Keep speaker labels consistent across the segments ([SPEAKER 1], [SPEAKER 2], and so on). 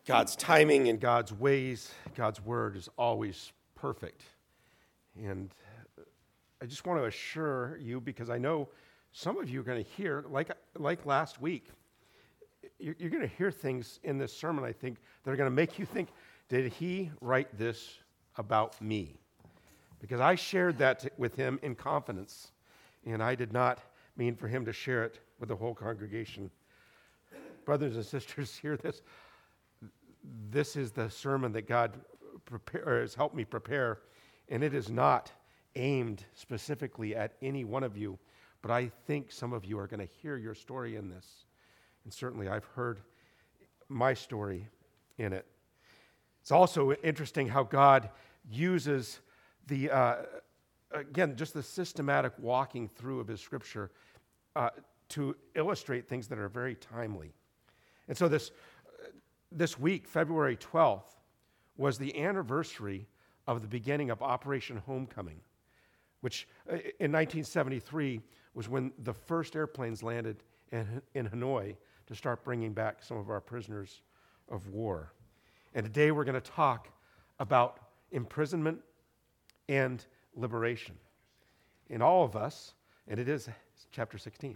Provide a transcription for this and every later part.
[SPEAKER 1] God's timing and God's ways, God's word is always perfect. And I just want to assure you, because I know some of you are going to hear, like last week, you're going to hear things in this sermon, I think, that are going to make you think, did he write this about me? Because I shared that with him in confidence, and I did not mean for him to share it with the whole congregation. Brothers and sisters, hear this. This is the sermon that God has helped me prepare, and it is not aimed specifically at any one of you, but I think some of you are going to hear your story in this. And certainly I've heard my story in it. It's also interesting how God uses again, just the systematic walking through of his scripture to illustrate things that are very timely. And so this week, February 12th, was the anniversary of the beginning of Operation Homecoming, which in 1973 was when the first airplanes landed in Hanoi to start bringing back some of our prisoners of war. And today we're going to talk about imprisonment and liberation. In all of us, and it is chapter 16.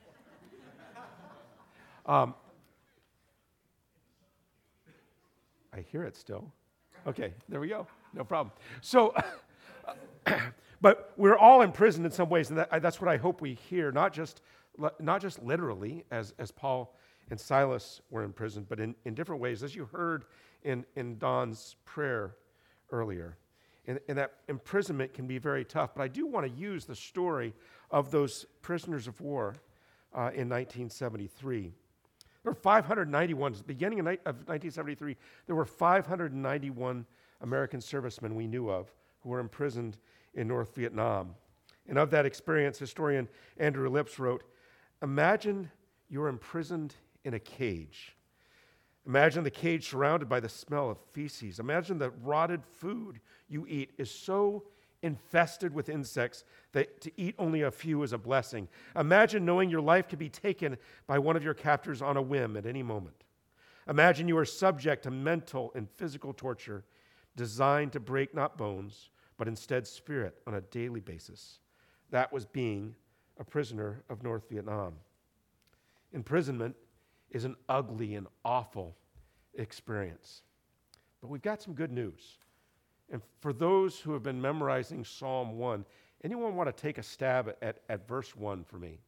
[SPEAKER 1] I hear it still. Okay, there we go. No problem. So, but we're all imprisoned in some ways, and that's what I hope we hear, not just literally, as Paul and Silas were imprisoned, but in different ways, as you heard in Don's prayer earlier. And that imprisonment can be very tough, but I do want to use the story of those prisoners of war in 1973. There were 591, beginning of 1973, there were 591 American servicemen we knew of who were imprisoned in North Vietnam. And of that experience, historian Andrew Lips wrote, "Imagine you're imprisoned in a cage. Imagine the cage surrounded by the smell of feces. Imagine the rotted food you eat is so infested with insects that to eat only a few is a blessing. Imagine knowing your life could be taken by one of your captors on a whim at any moment. Imagine you are subject to mental and physical torture designed to break not bones, but instead spirit on a daily basis. That was being a prisoner of North Vietnam. Imprisonment is an ugly and awful experience. But we've got some good news. And for those who have been memorizing Psalm 1, anyone want to take a stab at verse 1 for me?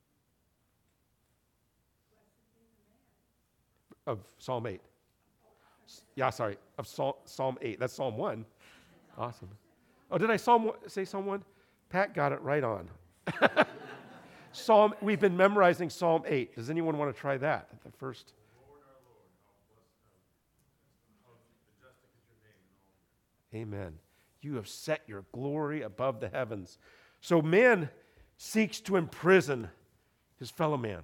[SPEAKER 1] Of Psalm 8. Yeah, sorry, of Psalm 8. That's Psalm 1. Awesome. Oh, did I say Psalm 1? Pat got it right on. We've been memorizing Psalm 8. Does anyone want to try that at the first?
[SPEAKER 2] Lord, our Lord, how blessed how majestic is your name in all.
[SPEAKER 1] Amen. You have set your glory above the heavens. So man seeks to imprison his fellow man.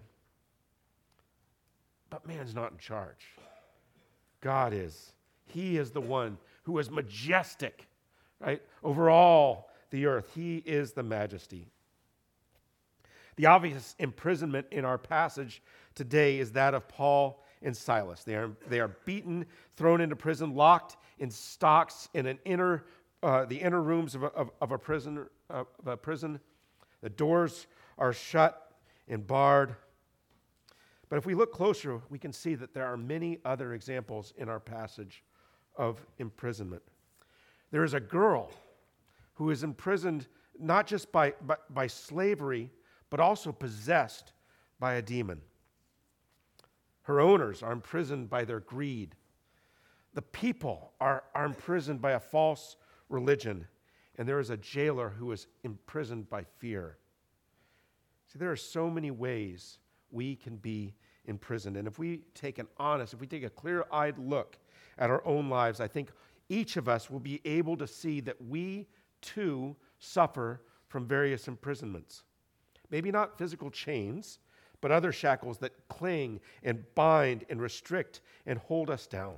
[SPEAKER 1] But man's not in charge. God is. He is the one who is majestic, right, over all the earth. He is the majesty. The obvious imprisonment in our passage today is that of Paul and Silas. They are beaten, thrown into prison, locked in stocks in the inner rooms of a prison. The doors are shut and barred. But if we look closer, we can see that there are many other examples in our passage of imprisonment. There is a girl who is imprisoned not just by slavery, but also possessed by a demon. Her owners are imprisoned by their greed. The people are imprisoned by a false religion. And there is a jailer who is imprisoned by fear. See, there are so many ways we can be imprisoned. And if we take a clear-eyed look at our own lives, I think each of us will be able to see that we too suffer from various imprisonments. Maybe not physical chains, but other shackles that cling and bind and restrict and hold us down.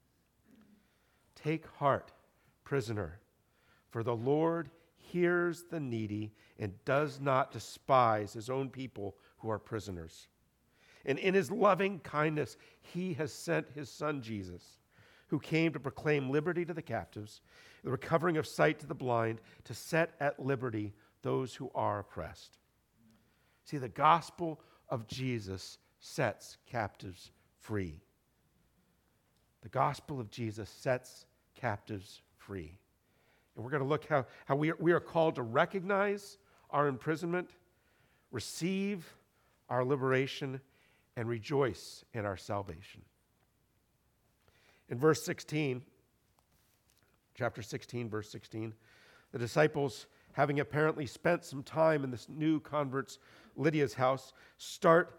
[SPEAKER 1] Take heart, prisoner, for the Lord hears the needy and does not despise his own people who are prisoners. And in his loving kindness, he has sent his son Jesus, who came to proclaim liberty to the captives, the recovering of sight to the blind, to set at liberty those who are oppressed. See, the gospel of Jesus sets captives free. The gospel of Jesus sets captives free. And we're going to look how we are called to recognize our imprisonment, receive our liberation, and rejoice in our salvation. In verse 16, chapter 16, verse 16, the disciples, having apparently spent some time in this new convert's Lydia's house, start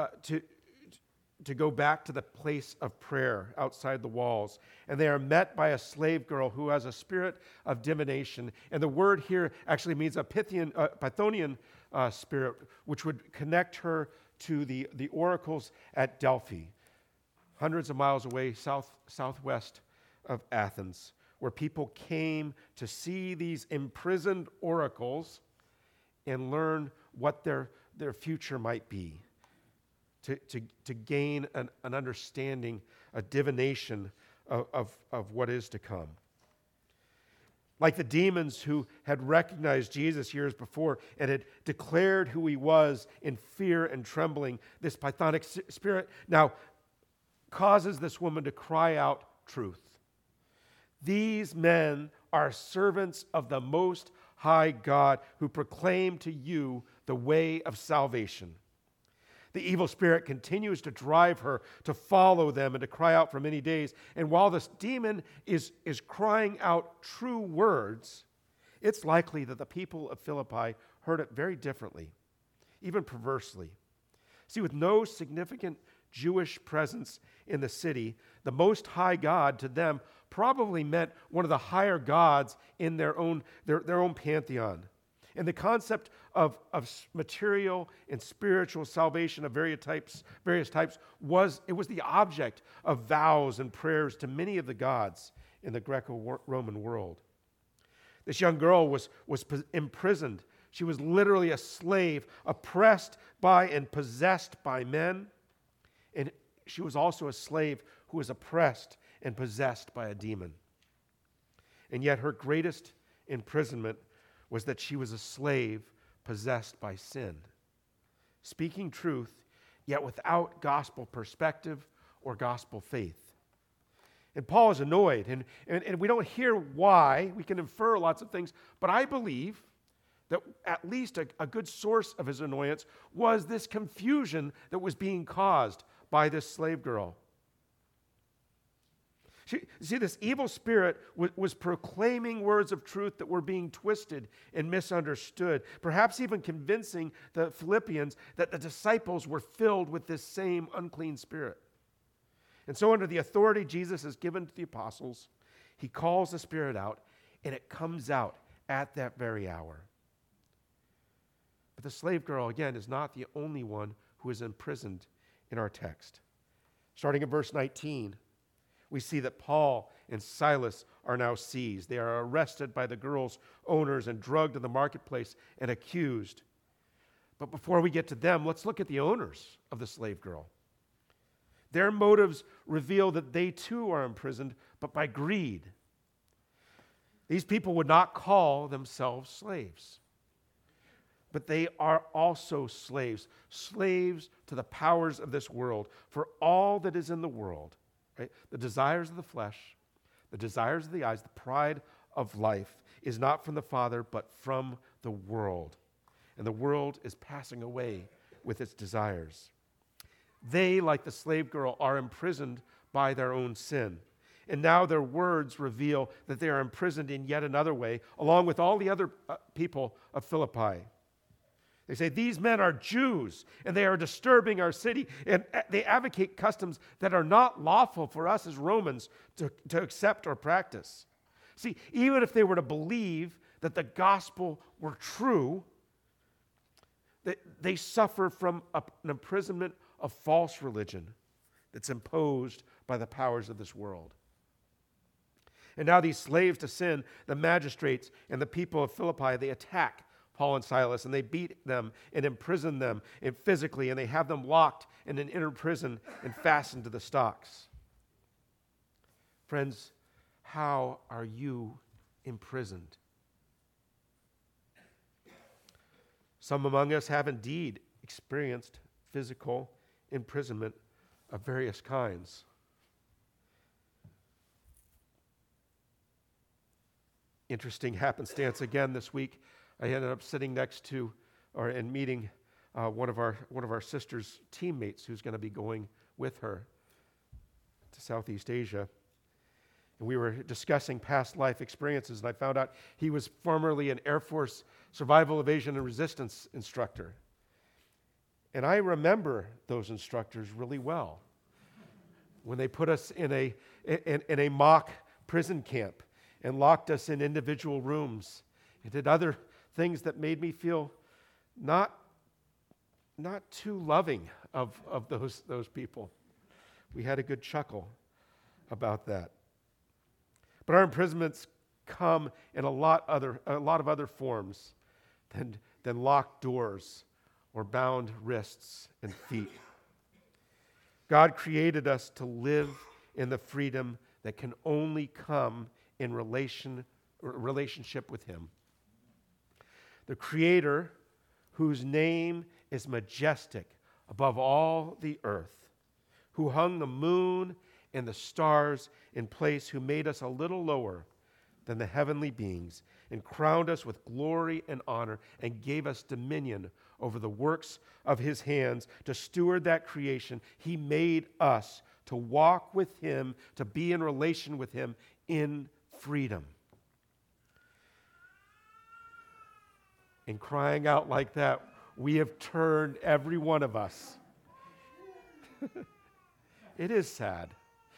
[SPEAKER 1] to go back to the place of prayer outside the walls. And they are met by a slave girl who has a spirit of divination. And the word here actually means a Pythonian spirit, which would connect her to the oracles at Delphi, hundreds of miles away southwest of Athens, where people came to see these imprisoned oracles and learn what their future might be, to gain an understanding, a divination of what is to come. Like the demons who had recognized Jesus years before and had declared who he was in fear and trembling, this Pythonic spirit now causes this woman to cry out truth. These men are servants of the Most High God who proclaim to you the way of salvation. The evil spirit continues to drive her to follow them and to cry out for many days. And while this demon is crying out true words, it's likely that the people of Philippi heard it very differently, even perversely. See, with no significant Jewish presence in the city, the Most High God to them probably meant one of the higher gods in their own pantheon. And the concept of material and spiritual salvation of various types was the object of vows and prayers to many of the gods in the Greco-Roman world. This young girl was imprisoned. She was literally a slave, oppressed by and possessed by men. And she was also a slave who was oppressed and possessed by a demon. And yet her greatest imprisonment was that she was a slave possessed by sin, speaking truth, yet without gospel perspective or gospel faith. And Paul is annoyed, and we don't hear why. We can infer lots of things, but I believe that at least a good source of his annoyance was this confusion that was being caused by this slave girl. See, this evil spirit was proclaiming words of truth that were being twisted and misunderstood, perhaps even convincing the Philippians that the disciples were filled with this same unclean spirit. And so under the authority Jesus has given to the apostles, he calls the spirit out, and it comes out at that very hour. But the slave girl, again, is not the only one who is imprisoned in our text. Starting in verse 19, we see that Paul and Silas are now seized. They are arrested by the girl's owners and drugged to the marketplace and accused. But before we get to them, let's look at the owners of the slave girl. Their motives reveal that they too are imprisoned, but by greed. These people would not call themselves slaves, but they are also slaves to the powers of this world, for all that is in the world. Right? The desires of the flesh, the desires of the eyes, the pride of life is not from the Father, but from the world. And the world is passing away with its desires. They, like the slave girl, are imprisoned by their own sin. And now their words reveal that they are imprisoned in yet another way, along with all the other people of Philippi. They say, these men are Jews, and they are disturbing our city, and they advocate customs that are not lawful for us as Romans to accept or practice. See, even if they were to believe that the gospel were true, they suffer from an imprisonment of false religion that's imposed by the powers of this world. And now these slaves to sin, the magistrates and the people of Philippi, they attack Paul and Silas, and they beat them and imprison them and physically, and they have them locked in an inner prison and fastened to the stocks. Friends, how are you imprisoned? Some among us have indeed experienced physical imprisonment of various kinds. Interesting happenstance again this week. I ended up sitting next to and meeting one of our sister's teammates who's going to be going with her to Southeast Asia. And we were discussing past life experiences, and I found out he was formerly an Air Force survival, evasion, and resistance instructor. And I remember those instructors really well. When they put us in a mock prison camp and locked us in individual rooms and did other things that made me feel not too loving of those people. We had a good chuckle about that. But our imprisonments come in a lot of other forms than locked doors or bound wrists and feet. God created us to live in the freedom that can only come in relationship with Him. The Creator, whose name is majestic above all the earth, who hung the moon and the stars in place, who made us a little lower than the heavenly beings and crowned us with glory and honor and gave us dominion over the works of His hands to steward that creation. He made us to walk with Him, to be in relation with Him in freedom. In crying out like that, we have turned every one of us. It is sad.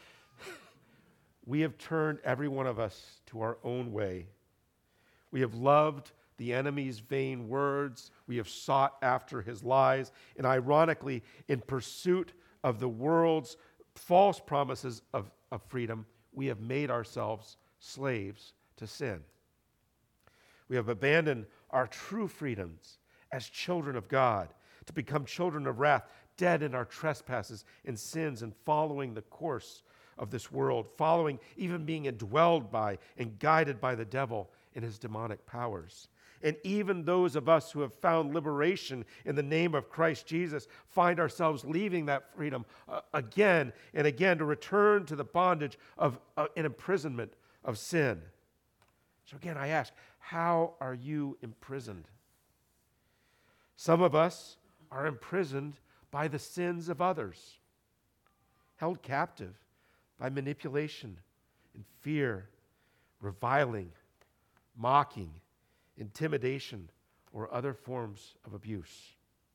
[SPEAKER 1] We have turned every one of us to our own way. We have loved the enemy's vain words. We have sought after his lies. And ironically, in pursuit of the world's false promises of freedom, we have made ourselves slaves to sin. We have abandoned our true freedoms as children of God to become children of wrath, dead in our trespasses and sins and following the course of this world, following, even being indwelled by and guided by the devil and his demonic powers. And even those of us who have found liberation in the name of Christ Jesus find ourselves leaving that freedom again and again to return to the bondage of an imprisonment of sin. So again, I ask, how are you imprisoned? Some of us are imprisoned by the sins of others, held captive by manipulation and fear, reviling, mocking, intimidation, or other forms of abuse.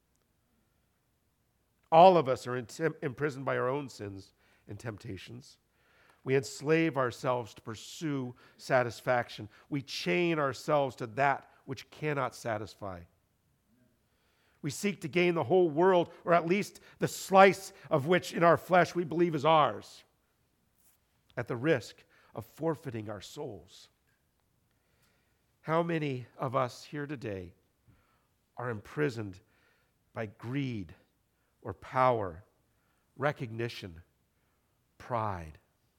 [SPEAKER 1] All of us are imprisoned by our own sins and temptations. We enslave ourselves to pursue satisfaction. We chain ourselves to that which cannot satisfy. We seek to gain the whole world, or at least the slice of which in our flesh we believe is ours, at the risk of forfeiting our souls. How many of us here today are imprisoned by greed or power, recognition, pride?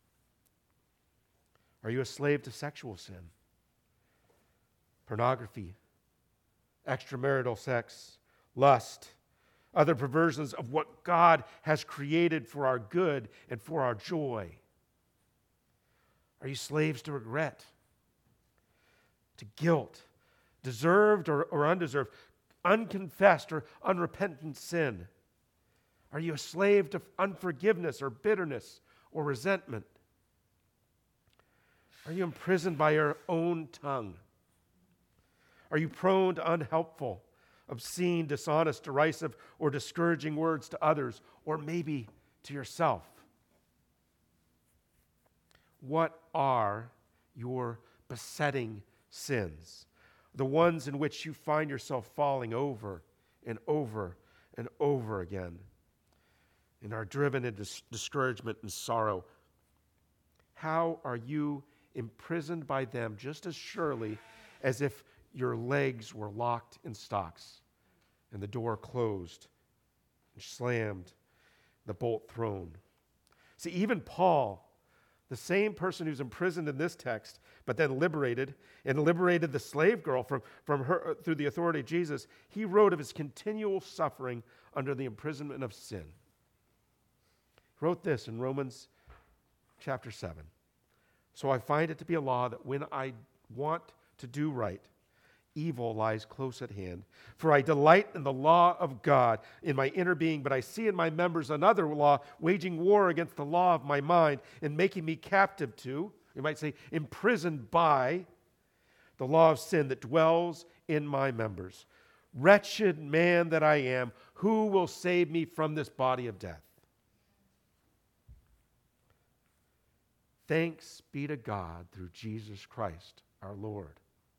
[SPEAKER 1] Are you a slave to sexual sin, pornography, extramarital sex, lust, other perversions of what God has created for our good and for our joy? Are you slaves to regret, to guilt, deserved or undeserved, unconfessed or unrepentant sin? Are you a slave to unforgiveness or bitterness or resentment? Are you imprisoned by your own tongue? Are you prone to unhelpful, obscene, dishonest, derisive, or discouraging words to others, or maybe to yourself? What are your besetting sins? The ones in which you find yourself falling over and over and over again and are driven into discouragement and sorrow. How are you imprisoned by them just as surely as if your legs were locked in stocks, and the door closed and slammed, the bolt thrown. See, even Paul, the same person who's imprisoned in this text, but then liberated the slave girl from her through the authority of Jesus, he wrote of his continual suffering under the imprisonment of sin. He wrote this in Romans chapter 7. So I find it to be a law that when I want to do right, evil lies close at hand. For I delight in the law of God in my inner being, but I see in my members another law, waging war against the law of my mind and making me captive to, you might say, imprisoned by the law of sin that dwells in my members. Wretched man that I am, who will save me from this body of death? Thanks be to God through Jesus Christ our Lord.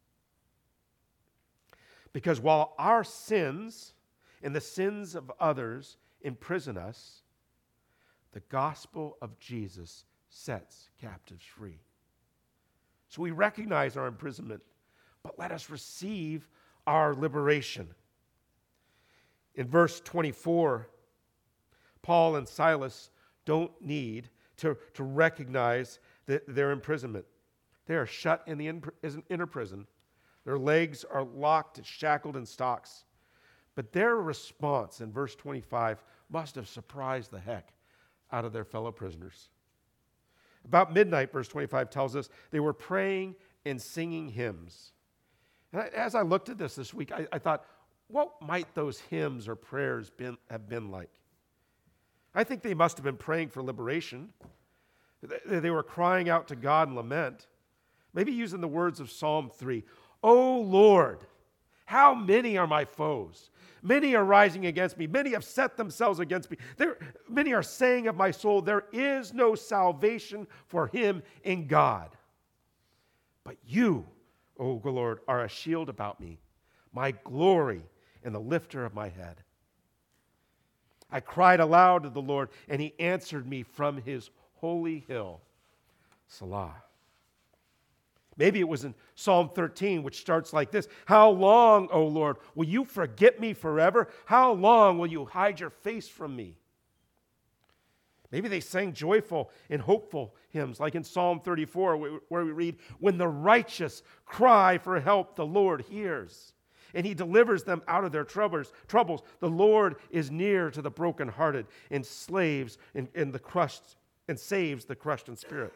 [SPEAKER 1] Because while our sins and the sins of others imprison us, the gospel of Jesus sets captives free. So we recognize our imprisonment, but let us receive our liberation. In verse 24, Paul and Silas don't need to recognize their imprisonment. They are shut in the inner prison. Their legs are locked, shackled in stocks. But their response in verse 25 must have surprised the heck out of their fellow prisoners. About midnight, verse 25 tells us, they were praying and singing hymns. And as I looked at this week, I thought, what might those hymns or prayers have been like? I think they must have been praying for liberation. They were crying out to God in lament, maybe using the words of Psalm 3. O Lord, how many are my foes? Many are rising against me. Many have set themselves against me. Many are saying of my soul, there is no salvation for him in God. But you, O Lord, are a shield about me, my glory and the lifter of my head. I cried aloud to the Lord, and he answered me from his holy hill. Selah. Maybe it was in Psalm 13, which starts like this. How long, O Lord, will you forget me forever? How long will you hide your face from me? Maybe they sang joyful and hopeful hymns, like in Psalm 34, where we read, when the righteous cry for help, the Lord hears, and he delivers them out of their troubles. The Lord is near to the brokenhearted and saves the crushed in spirit.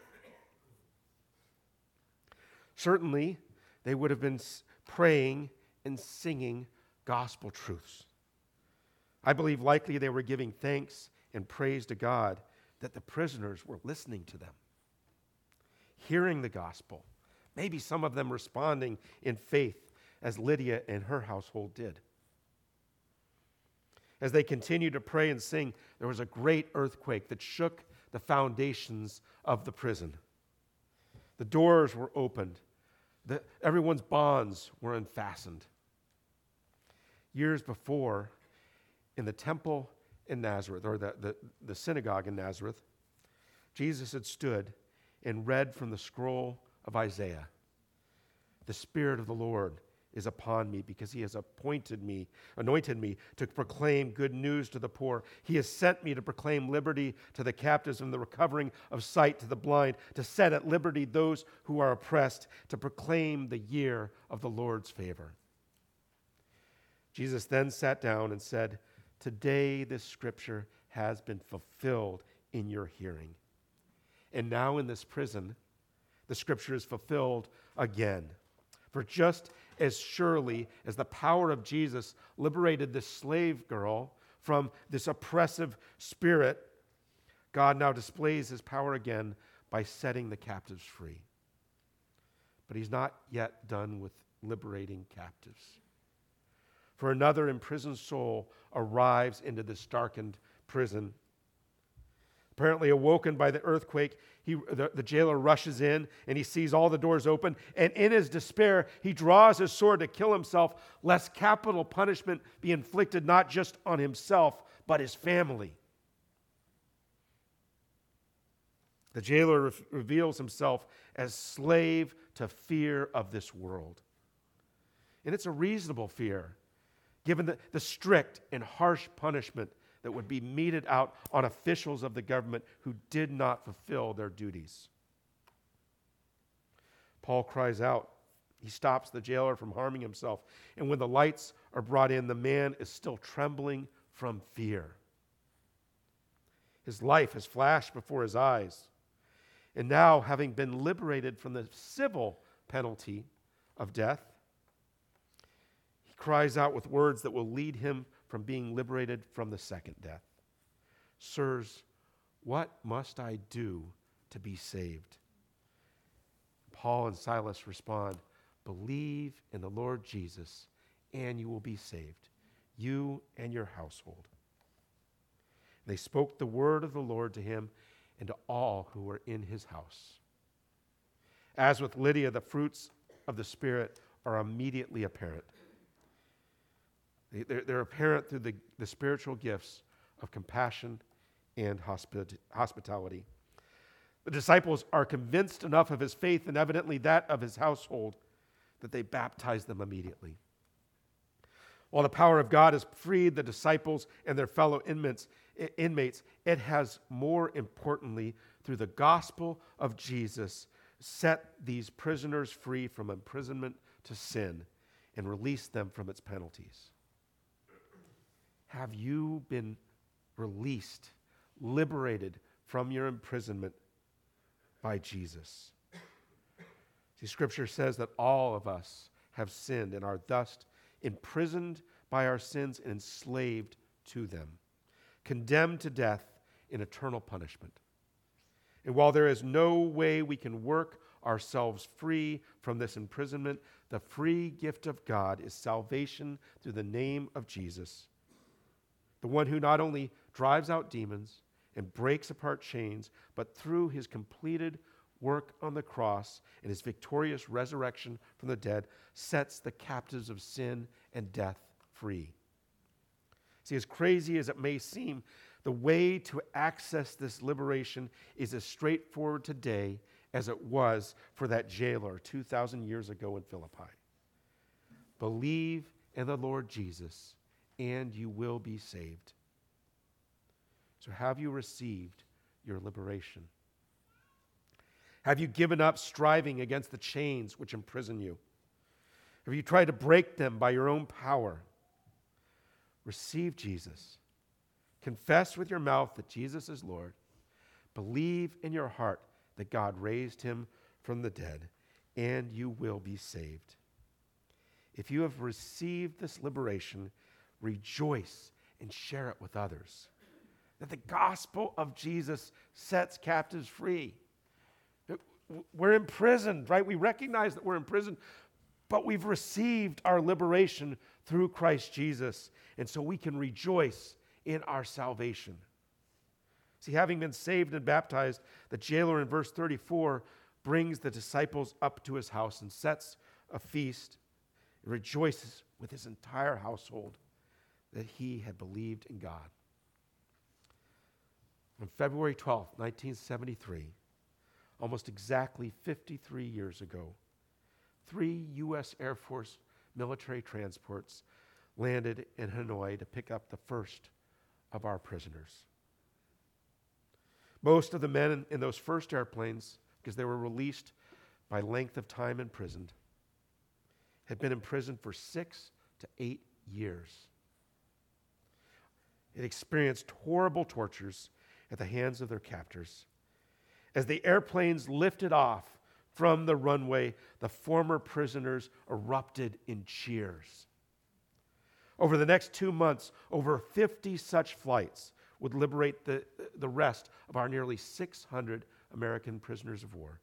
[SPEAKER 1] Certainly, they would have been praying and singing gospel truths. I believe likely they were giving thanks and praise to God that the prisoners were listening to them, hearing the gospel, maybe some of them responding in faith as Lydia and her household did. As they continued to pray and sing, there was a great earthquake that shook the foundations of the prison. The doors were opened. Everyone's bonds were unfastened. Years before, in the temple in Nazareth, or the synagogue in Nazareth, Jesus had stood and read from the scroll of Isaiah. The Spirit of the Lord is upon me because he has anointed me to proclaim good news to the poor. He has sent me to proclaim liberty to the captives and the recovering of sight to the blind, to set at liberty those who are oppressed, to proclaim the year of the Lord's favor. Jesus then sat down and said, today this scripture has been fulfilled in your hearing. And now in this prison, the scripture is fulfilled again. For just as surely as the power of Jesus liberated this slave girl from this oppressive spirit, God now displays his power again by setting the captives free. But he's not yet done with liberating captives. For another imprisoned soul arrives into this darkened prison. Apparently awoken by the earthquake, the jailer rushes in and he sees all the doors open. And in his despair, he draws his sword to kill himself, lest capital punishment be inflicted not just on himself, but his family. The jailer reveals himself as slave to fear of this world. And it's a reasonable fear, given the strict and harsh punishment that would be meted out on officials of the government who did not fulfill their duties. Paul cries out. He stops the jailer from harming himself. And when the lights are brought in, the man is still trembling from fear. His life has flashed before his eyes. And now, having been liberated from the civil penalty of death, he cries out with words that will lead him from being liberated from the second death. Sirs, what must I do to be saved? Paul and Silas respond, believe in the Lord Jesus, and you will be saved, you and your household. They spoke the word of the Lord to him and to all who were in his house. As with Lydia, the fruits of the Spirit are immediately apparent. They're apparent through the spiritual gifts of compassion and hospitality. The disciples are convinced enough of his faith, and evidently that of his household, that they baptize them immediately. While the power of God has freed the disciples and their fellow inmates, it has, more importantly, through the gospel of Jesus, set these prisoners free from imprisonment to sin and released them from its penalties. Have you been released, liberated from your imprisonment by Jesus? See, Scripture says that all of us have sinned and are thus imprisoned by our sins and enslaved to them, condemned to death in eternal punishment. And while there is no way we can work ourselves free from this imprisonment, the free gift of God is salvation through the name of Jesus, the one who not only drives out demons and breaks apart chains, but through his completed work on the cross and his victorious resurrection from the dead, sets the captives of sin and death free. See, as crazy as it may seem, the way to access this liberation is as straightforward today as it was for that jailer 2,000 years ago in Philippi. Believe in the Lord Jesus, and you will be saved. So have you received your liberation? Have you given up striving against the chains which imprison you? Have you tried to break them by your own power? Receive Jesus. Confess with your mouth that Jesus is Lord. Believe in your heart that God raised him from the dead, and you will be saved. If you have received this liberation, rejoice and share it with others. That the gospel of Jesus sets captives free. We're imprisoned, right? We recognize that we're imprisoned, but we've received our liberation through Christ Jesus, and so we can rejoice in our salvation. See, having been saved and baptized, the jailer in verse 34 brings the disciples up to his house and sets a feast and rejoices with his entire household that he had believed in God. On February 12th, 1973, almost exactly 53 years ago, 3 U.S. Air Force military transports landed in Hanoi to pick up the first of our prisoners. Most of the men in those first airplanes, because they were released by length of time imprisoned, had been imprisoned for 6 to 8 years. It experienced horrible tortures at the hands of their captors. As the airplanes lifted off from the runway, the former prisoners erupted in cheers. Over the next 2 months, over 50 such flights would liberate the rest of our nearly 600 American prisoners of war.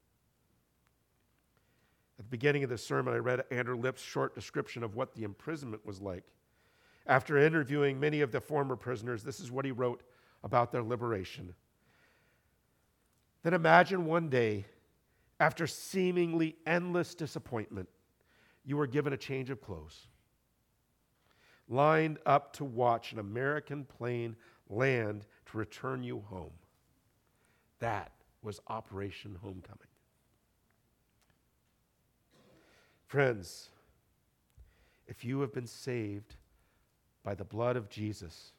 [SPEAKER 1] At the beginning of the sermon, I read Andrew Lipp's short description of what the imprisonment was like. After interviewing many of the former prisoners, this is what he wrote about their liberation. Then imagine one day, after seemingly endless disappointment, you were given a change of clothes, lined up to watch an American plane land to return you home. That was Operation Homecoming. Friends, if you have been saved by the blood of Jesus,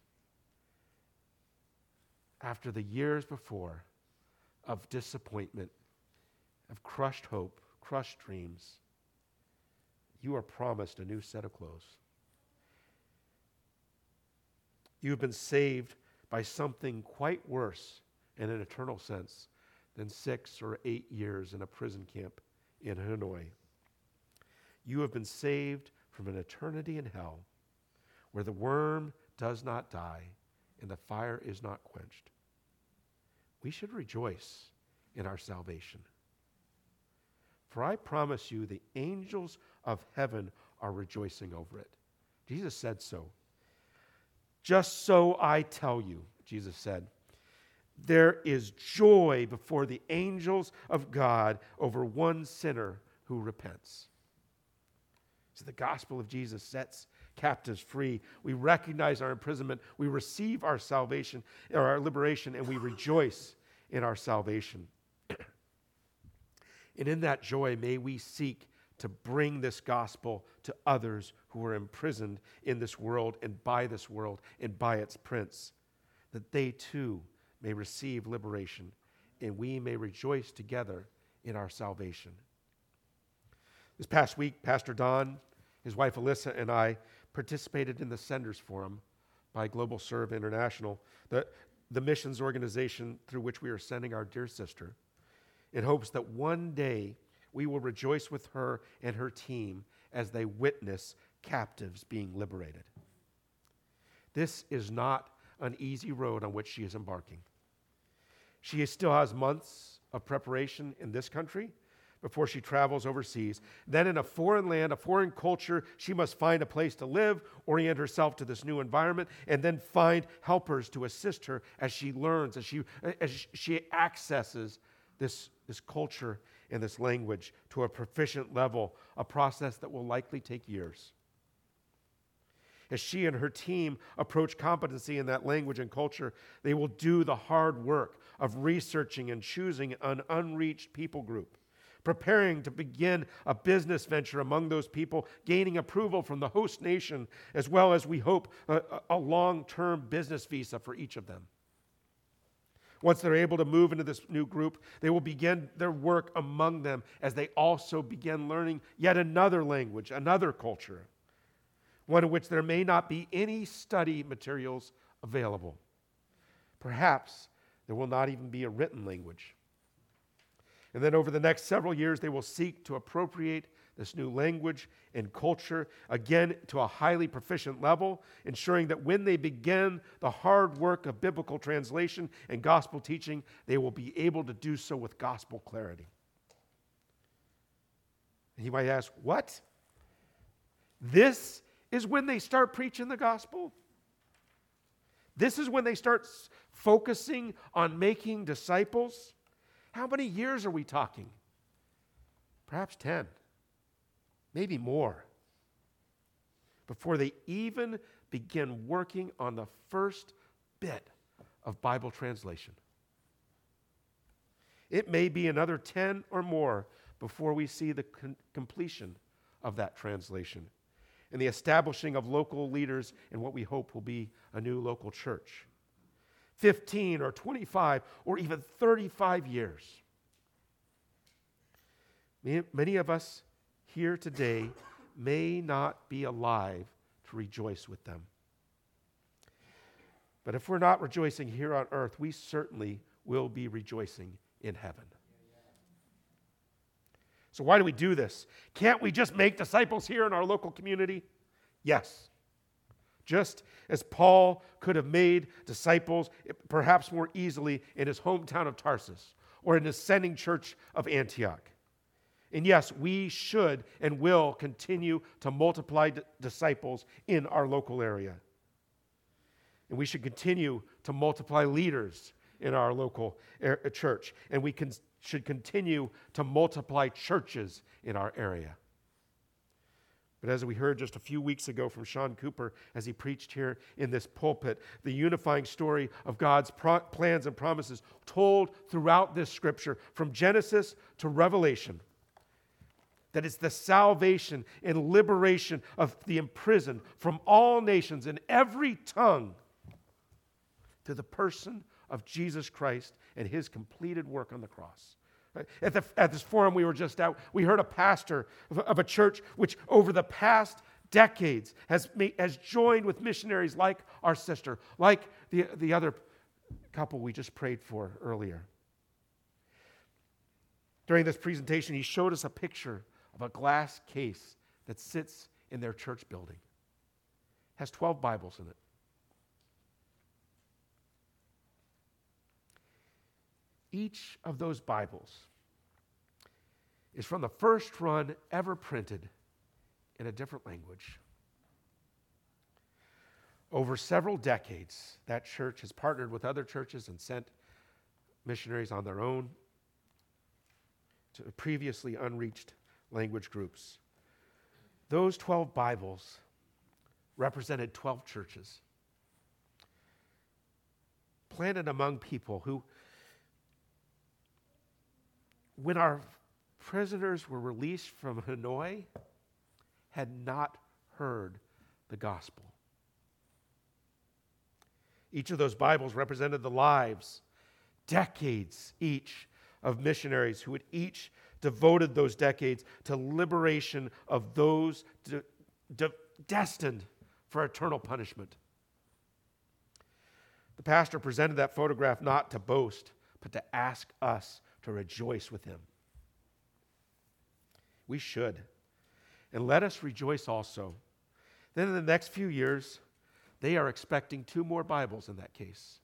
[SPEAKER 1] after the years before of disappointment, of crushed hope, crushed dreams, you are promised a new set of clothes. You have been saved by something quite worse in an eternal sense than 6 or 8 years in a prison camp in Hanoi. You have been saved from an eternity in hell where the worm does not die and the fire is not quenched. We should rejoice in our salvation. For I promise you, the angels of heaven are rejoicing over it. Jesus said so. Just so I tell you, Jesus said, there is joy before the angels of God over one sinner who repents. So the gospel of Jesus sets captives free. We recognize our imprisonment. We receive our salvation or our liberation, and we rejoice in our salvation. And in that joy, may we seek to bring this gospel to others who are imprisoned in this world and by its prince, that they too may receive liberation, and we may rejoice together in our salvation. This past week, Pastor Don, his wife Alyssa, and I participated in the Senders Forum by Global Serve International, the missions organization through which we are sending our dear sister, in hopes that one day we will rejoice with her and her team as they witness captives being liberated. This is not an easy road on which she is embarking. She still has months of preparation in this country before she travels overseas. Then in a foreign land, a foreign culture, she must find a place to live, orient herself to this new environment, and then find helpers to assist her as she learns, as she accesses this culture and this language to a proficient level, a process that will likely take years. As she and her team approach competency in that language and culture, they will do the hard work of researching and choosing an unreached people group, preparing to begin a business venture among those people, gaining approval from the host nation, as well as, we hope, a long-term business visa for each of them. Once they're able to move into this new group, they will begin their work among them as they also begin learning yet another language, another culture, one in which there may not be any study materials available. Perhaps there will not even be a written language. And then over the next several years, they will seek to appropriate this new language and culture, again, to a highly proficient level, ensuring that when they begin the hard work of biblical translation and gospel teaching, they will be able to do so with gospel clarity. And you might ask, what? This is when they start preaching the gospel? This is when they start focusing on making disciples? How many years are we talking? Perhaps 10, maybe more, before they even begin working on the first bit of Bible translation. It may be another 10 or more before we see the completion of that translation and the establishing of local leaders in what we hope will be a new local church. 15 or 25 or even 35 years. Many of us here today may not be alive to rejoice with them. But if we're not rejoicing here on earth, we certainly will be rejoicing in heaven. So why do we do this? Can't we just make disciples here in our local community? Yes. Just as Paul could have made disciples perhaps more easily in his hometown of Tarsus or in the sending church of Antioch. And yes, we should and will continue to multiply disciples in our local area. And we should continue to multiply leaders in our local church. And we should continue to multiply churches in our area. But as we heard just a few weeks ago from Sean Cooper as he preached here in this pulpit, the unifying story of God's plans and promises told throughout this scripture from Genesis to Revelation, that it's the salvation and liberation of the imprisoned from all nations and every tongue to the person of Jesus Christ and his completed work on the cross. At this forum we were just at, we heard a pastor of a church which over the past decades has joined with missionaries like our sister, like the other couple we just prayed for earlier. During this presentation, he showed us a picture of a glass case that sits in their church building. It has 12 Bibles in it. Each of those Bibles is from the first run ever printed in a different language. Over several decades, that church has partnered with other churches and sent missionaries on their own to previously unreached language groups. Those 12 Bibles represented 12 churches planted among people who, when our prisoners were released from Hanoi, had not heard the gospel. Each of those Bibles represented the lives, decades each, of missionaries who had each devoted those decades to liberation of those destined for eternal punishment. The pastor presented that photograph not to boast, but to ask us to rejoice with him. We should. And let us rejoice also. Then in the next few years, they are expecting 2 more Bibles in that case.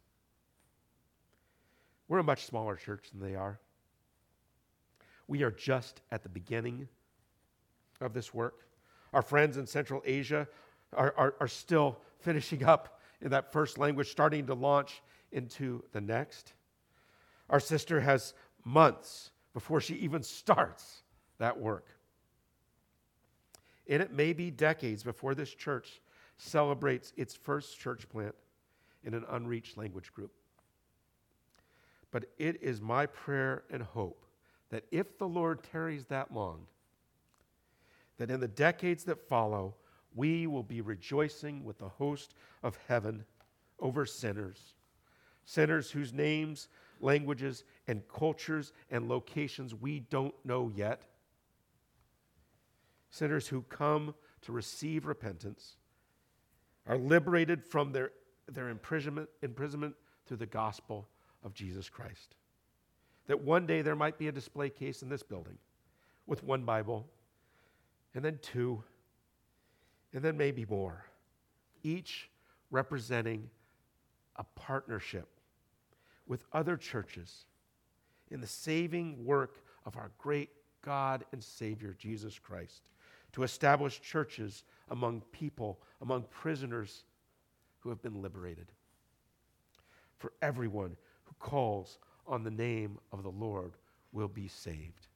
[SPEAKER 1] We're a much smaller church than they are. We are just at the beginning of this work. Our friends in Central Asia are still finishing up in that first language, starting to launch into the next. Our sister has months before she even starts that work. And it may be decades before this church celebrates its first church plant in an unreached language group. But it is my prayer and hope that if the Lord tarries that long, that in the decades that follow, we will be rejoicing with the host of heaven over sinners, sinners whose names, languages, and cultures and locations we don't know yet, sinners who come to receive repentance, are liberated from their imprisonment through the gospel of Jesus Christ. That one day there might be a display case in this building with 1 Bible, and then 2, and then maybe more, each representing a partnership with other churches in the saving work of our great God and Savior, Jesus Christ, to establish churches among people, among prisoners who have been liberated. For everyone who calls on the name of the Lord will be saved.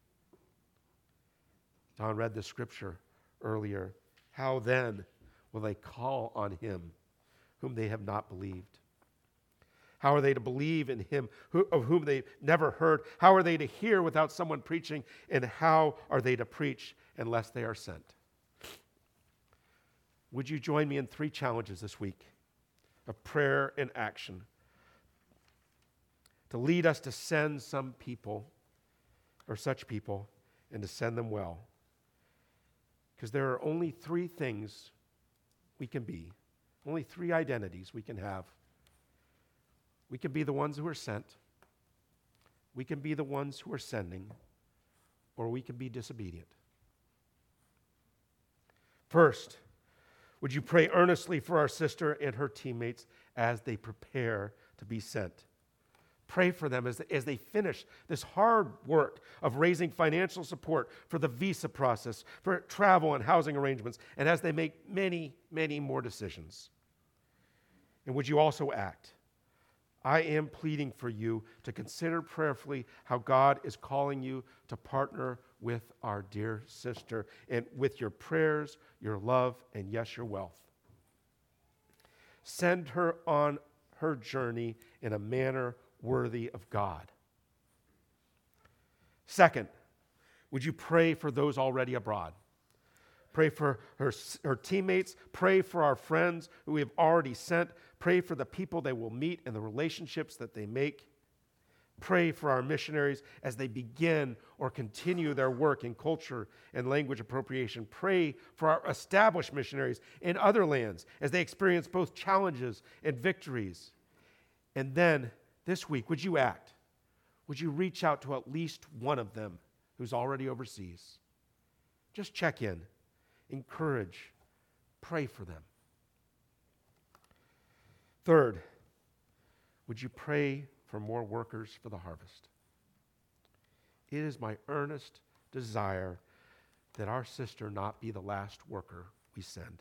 [SPEAKER 1] Don read the scripture earlier. How then will they call on him whom they have not believed? How are they to believe in him of whom they never heard? How are they to hear without someone preaching? And how are they to preach unless they are sent? Would you join me in 3 challenges this week of prayer and action to lead us to send some people or such people and to send them well? Because there are only 3 things we can be, only 3 identities we can have. We can be the ones who are sent, we can be the ones who are sending, or we can be disobedient. First, would you pray earnestly for our sister and her teammates as they prepare to be sent? Pray for them as they finish this hard work of raising financial support for the visa process, for travel and housing arrangements, and as they make many, many more decisions. And would you also act? I am pleading for you to consider prayerfully how God is calling you to partner with our dear sister, and with your prayers, your love, and yes, your wealth. Send her on her journey in a manner worthy of God. Second, Would you pray for those already abroad? Pray for her teammates. Pray for our friends who we have already sent. Pray for the people they will meet and the relationships that they make. Pray for our missionaries as they begin or continue their work in culture and language appropriation. Pray for our established missionaries in other lands as they experience both challenges and victories. And then this week, would you act? Would you reach out to at least one of them who's already overseas? Just check in, encourage, pray for them. Third, would you pray for more workers for the harvest? It is my earnest desire that our sister not be the last worker we send.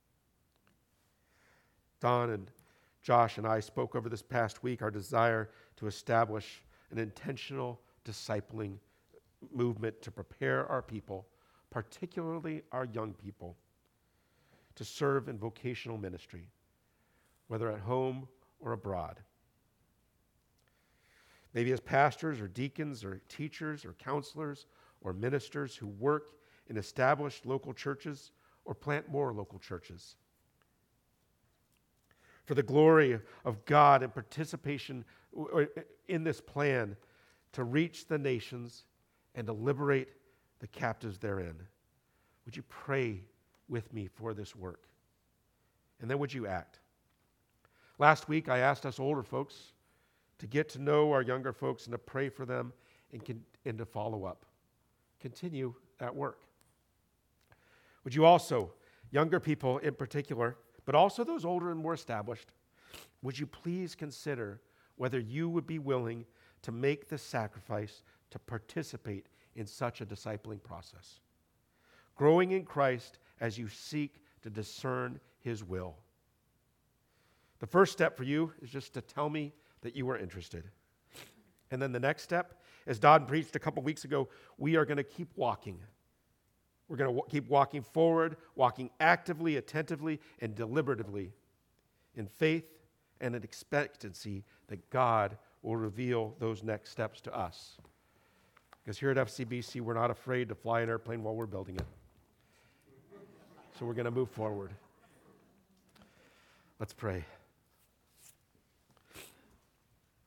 [SPEAKER 1] Don and Josh and I spoke over this past week our desire to establish an intentional discipling movement to prepare our people, particularly our young people, to serve in vocational ministry, whether at home or abroad. Maybe as pastors or deacons or teachers or counselors or ministers who work in established local churches or plant more local churches. For the glory of God and participation in this plan to reach the nations and to liberate the captives therein. Would you pray with me for this work? And then would you act? Last week I asked us older folks to get to know our younger folks and to pray for them and to follow up. Continue that work. Would you also, younger people in particular, but also those older and more established, would you please consider whether you would be willing to make the sacrifice to participate in such a discipling process, growing in Christ as you seek to discern His will? The first step for you is just to tell me that you are interested. And then the next step, as Don preached a couple weeks ago, we are going to keep walking. We're going to keep walking forward, walking actively, attentively, and deliberatively in faith and in expectancy that God will reveal those next steps to us. Because here at FCBC, we're not afraid to fly an airplane while we're building it. So we're going to move forward. Let's pray.